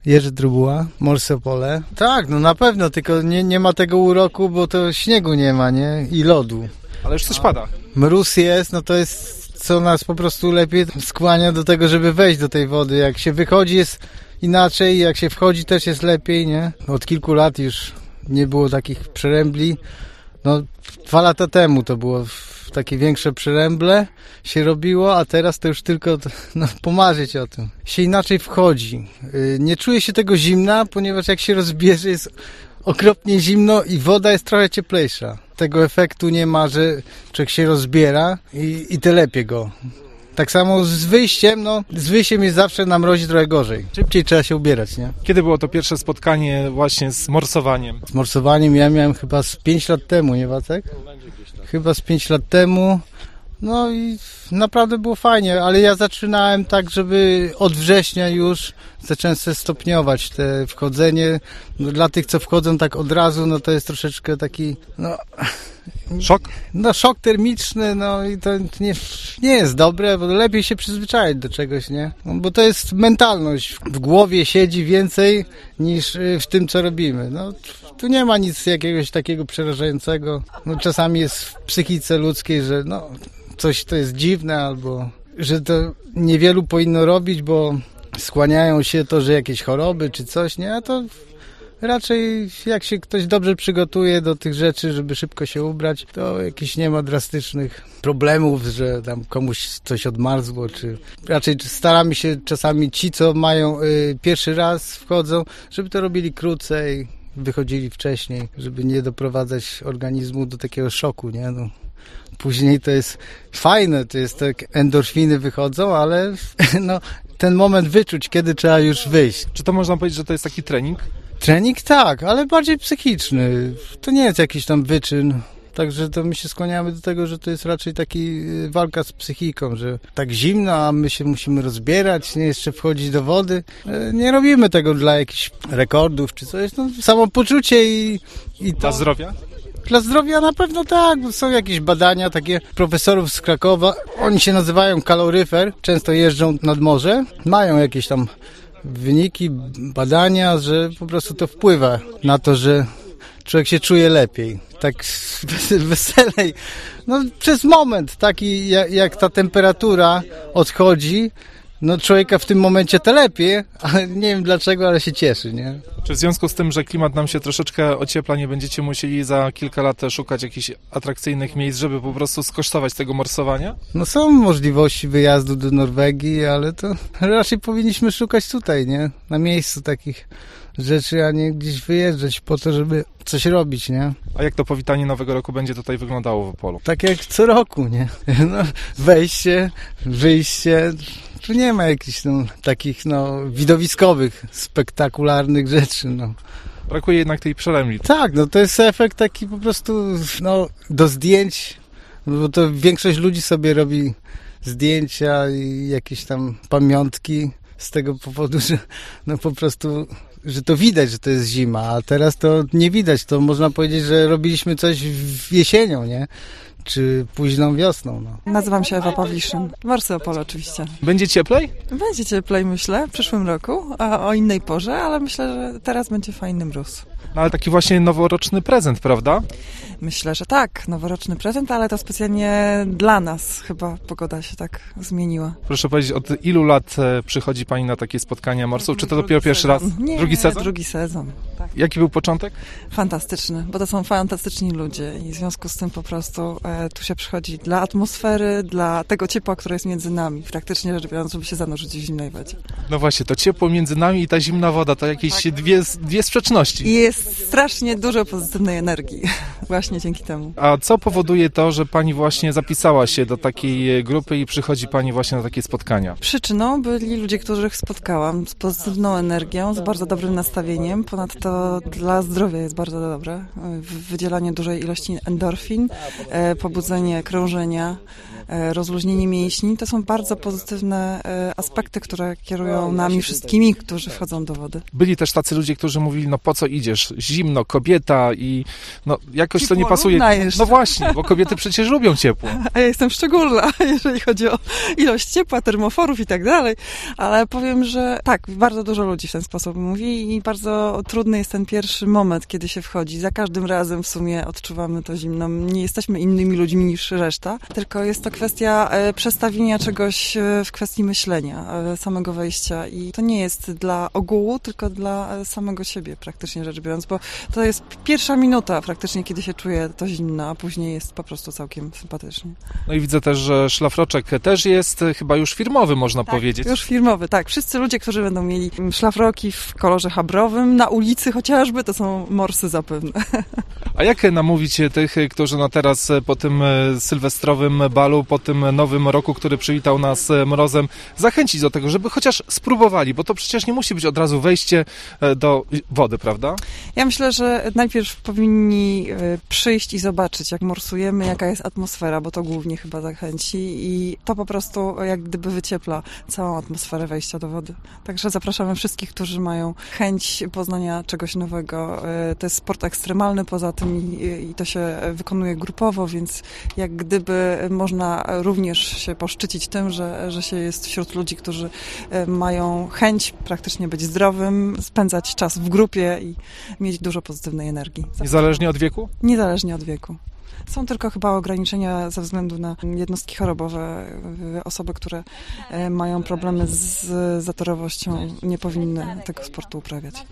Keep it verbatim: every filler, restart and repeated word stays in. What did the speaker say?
Jerzy Trubuła, Morskie Opole. Tak, no na pewno, tylko nie, nie ma tego uroku, bo to śniegu nie ma, nie? I lodu. Ale już coś pada. Mróz jest, no to jest, co nas po prostu lepiej skłania do tego, żeby wejść do tej wody. Jak się wychodzi jest inaczej, jak się wchodzi też jest lepiej, nie? Od kilku lat już nie było takich przerębli. No, dwa lata temu to było takie większe przeręble się robiło, a teraz to już tylko no, pomarzyć o tym. Się inaczej wchodzi. Nie czuje się tego zimna, ponieważ jak się rozbierze jest okropnie zimno i woda jest trochę cieplejsza. Tego efektu nie ma, że człowiek się rozbiera i, i telepie go. Tak samo z wyjściem, no z wyjściem jest zawsze na mrozie trochę gorzej. Szybciej trzeba się ubierać, nie? Kiedy było to pierwsze spotkanie właśnie z morsowaniem? Z morsowaniem ja miałem chyba z pięć lat temu, nie Wacek? Chyba z pięć lat temu. No i naprawdę było fajnie, ale ja zaczynałem tak, żeby od września już zacząłem sobie stopniować te wchodzenie. No, dla tych, co wchodzą tak od razu, no to jest troszeczkę taki, no... Szok? No szok termiczny, no i to nie, nie jest dobre, bo lepiej się przyzwyczaić do czegoś, nie? No, bo to jest mentalność. W głowie siedzi więcej niż w tym, co robimy. No, tu nie ma nic jakiegoś takiego przerażającego. No, czasami jest w psychice ludzkiej, że no, coś to jest dziwne, albo że to niewielu powinno robić, bo skłaniają się to, że jakieś choroby czy coś, nie? A to raczej jak się ktoś dobrze przygotuje do tych rzeczy, żeby szybko się ubrać, to jakichś nie ma drastycznych problemów, że tam komuś coś odmarzło, czy raczej staramy się czasami ci, co mają y, pierwszy raz wchodzą, żeby to robili krócej, wychodzili wcześniej, żeby nie doprowadzać organizmu do takiego szoku, nie? No. Później to jest fajne, to jest tak, endorfiny wychodzą, ale no, ten moment wyczuć, kiedy trzeba już wyjść. Czy to można powiedzieć, że to jest taki trening? Trening tak, ale bardziej psychiczny. To nie jest jakiś tam wyczyn. Także to my się skłaniamy do tego, że to jest raczej taki walka z psychiką, że tak zimno, a my się musimy rozbierać, nie jeszcze wchodzić do wody. Nie robimy tego dla jakichś rekordów czy coś. No, samopoczucie i, i to... Dla zdrowia? Dla zdrowia na pewno tak. Są jakieś badania takie profesorów z Krakowa. Oni się nazywają kaloryfer. Często jeżdżą nad morze. Mają jakieś tam wyniki, badania, że po prostu to wpływa na to, że człowiek się czuje lepiej, tak weselej. No przez moment taki, jak, jak ta temperatura odchodzi, no człowieka w tym momencie telepie, ale nie wiem dlaczego, ale się cieszy, nie? Czy w związku z tym, że klimat nam się troszeczkę ociepla, nie będziecie musieli za kilka lat szukać jakichś atrakcyjnych miejsc, żeby po prostu skosztować tego morsowania? No są możliwości wyjazdu do Norwegii, ale to raczej powinniśmy szukać tutaj, nie? Na miejscu takich rzeczy, a nie gdzieś wyjeżdżać po to, żeby coś robić, nie? A jak to powitanie Nowego Roku będzie tutaj wyglądało w Opolu? Tak jak co roku, nie? No, wejście, wyjście... Tu nie ma jakichś no, takich no, widowiskowych, spektakularnych rzeczy. No. Brakuje jednak tej przerębli. Tak, no to jest efekt taki po prostu no, do zdjęć, bo to większość ludzi sobie robi zdjęcia i jakieś tam pamiątki z tego powodu, że no po prostu, że to widać, że to jest zima, a teraz to nie widać. To można powiedzieć, że robiliśmy coś w jesienią, nie? Czy późną wiosną. No. Nazywam się Ewa Pawliszyn. Morskie Opole oczywiście. Będzie cieplej? Będzie cieplej, myślę, w przyszłym roku, a o innej porze, ale myślę, że teraz będzie fajny mróz. No ale taki właśnie noworoczny prezent, prawda? Myślę, że tak, noworoczny prezent, ale to specjalnie dla nas chyba pogoda się tak zmieniła. Proszę powiedzieć, od ilu lat przychodzi Pani na takie spotkania morsów? Czy to drugi dopiero pierwszy sezon. raz? Nie, drugi sezon? drugi sezon. Tak. Jaki był początek? Fantastyczny, bo to są fantastyczni ludzie i w związku z tym po prostu e, tu się przychodzi dla atmosfery, dla tego ciepła, które jest między nami, praktycznie rzecz biorąc, żeby się zanurzyć w zimnej wodzie. No właśnie, to ciepło między nami i ta zimna woda, to jakieś tak. dwie, dwie sprzeczności. I jest strasznie dużo pozytywnej energii, właśnie dzięki temu. A co powoduje to, że Pani właśnie zapisała się do takiej grupy i przychodzi Pani właśnie na takie spotkania? Przyczyną byli ludzie, których spotkałam z pozytywną energią, z bardzo dobrym nastawieniem. Ponadto dla zdrowia jest bardzo dobre. Wydzielanie dużej ilości endorfin, pobudzenie krążenia, rozluźnienie mięśni. To są bardzo pozytywne aspekty, które kierują nami wszystkimi, którzy wchodzą do wody. Byli też tacy ludzie, którzy mówili, no po co idziesz, też zimno, kobieta i no jakoś to nie Ciepło, pasuje. równa jeszcze. No właśnie, bo kobiety przecież lubią ciepło. A ja jestem szczególna, jeżeli chodzi o ilość ciepła, termoforów i tak dalej, ale powiem, że tak, bardzo dużo ludzi w ten sposób mówi i bardzo trudny jest ten pierwszy moment, kiedy się wchodzi. Za każdym razem w sumie odczuwamy to zimno. Nie jesteśmy innymi ludźmi niż reszta, tylko jest to kwestia e, przestawienia czegoś e, w kwestii myślenia, e, samego wejścia i to nie jest dla ogółu, tylko dla e, samego siebie praktycznie rzecz biorąc, bo to jest pierwsza minuta praktycznie, kiedy się czuje to zimno, a później jest po prostu całkiem sympatycznie. No i widzę też, że szlafroczek też jest chyba już firmowy, można Tak, powiedzieć. już firmowy, tak. Wszyscy ludzie, którzy będą mieli szlafroki w kolorze habrowym, na ulicy chociażby, to są morsy zapewne. A jak namówić tych, którzy no teraz po tym sylwestrowym balu, po tym nowym roku, który przywitał nas mrozem, zachęcić do tego, żeby chociaż spróbowali, bo to przecież nie musi być od razu wejście do wody, prawda? Ja myślę, że najpierw powinni przyjść i zobaczyć, jak morsujemy, jaka jest atmosfera, bo to głównie chyba zachęci i to po prostu jak gdyby wyciepla całą atmosferę wejścia do wody. Także zapraszamy wszystkich, którzy mają chęć poznania czegoś nowego. To jest sport ekstremalny poza tym i, i to się wykonuje grupowo, więc jak gdyby można również się poszczycić tym, że, że się jest wśród ludzi, którzy mają chęć praktycznie być zdrowym, spędzać czas w grupie i mieć dużo pozytywnej energii. Niezależnie od wieku? Niezależnie od wieku. Są tylko chyba ograniczenia ze względu na jednostki chorobowe. Osoby, które mają problemy z zatorowością, nie powinny tego sportu uprawiać.